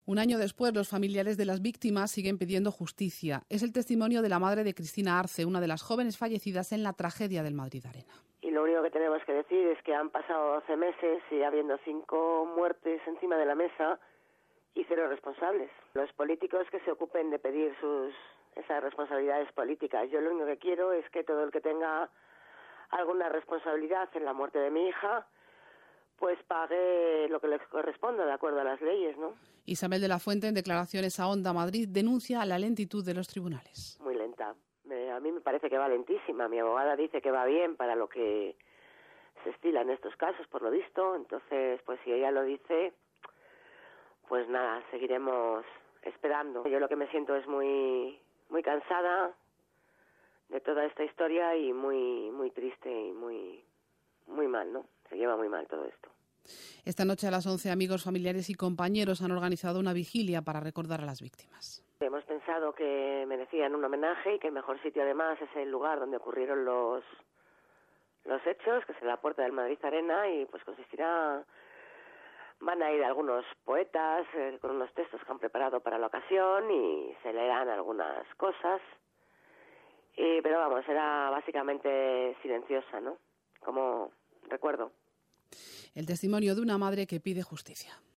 Un año después, los familiares de las víctimas siguen pidiendo justicia. Es el testimonio de la madre de Cristina Arce, una de las jóvenes fallecidas en la tragedia del Madrid Arena. Y lo único que tenemos que decir es que han pasado 12 meses y habiendo 5 muertes encima de la mesa y 0 responsables. Los políticos que se ocupen de pedir esas responsabilidades políticas. Yo lo único que quiero es que todo el que tenga alguna responsabilidad en la muerte de mi hija, pues pague lo que les corresponda de acuerdo a las leyes, ¿no? Isabel de la Fuente, en declaraciones a Onda Madrid, denuncia la lentitud de los tribunales. Muy lenta. A mí me parece que va lentísima. Mi abogada dice que va bien para lo que se estila en estos casos, por lo visto. Entonces, pues si ella lo dice, pues nada, seguiremos esperando. Yo lo que me siento es muy cansada de toda esta historia y muy triste y muy mal, ¿no? Se lleva muy mal todo esto. Esta noche a las 11, amigos, familiares y compañeros han organizado una vigilia para recordar a las víctimas. Hemos pensado que merecían un homenaje y que el mejor sitio además es el lugar donde ocurrieron los hechos, que es en la puerta del Madrid Arena, y pues van a ir algunos poetas con unos textos que han preparado para la ocasión y se leerán algunas cosas, pero vamos, era básicamente silenciosa, ¿no? Como recuerdo. El testimonio de una madre que pide justicia.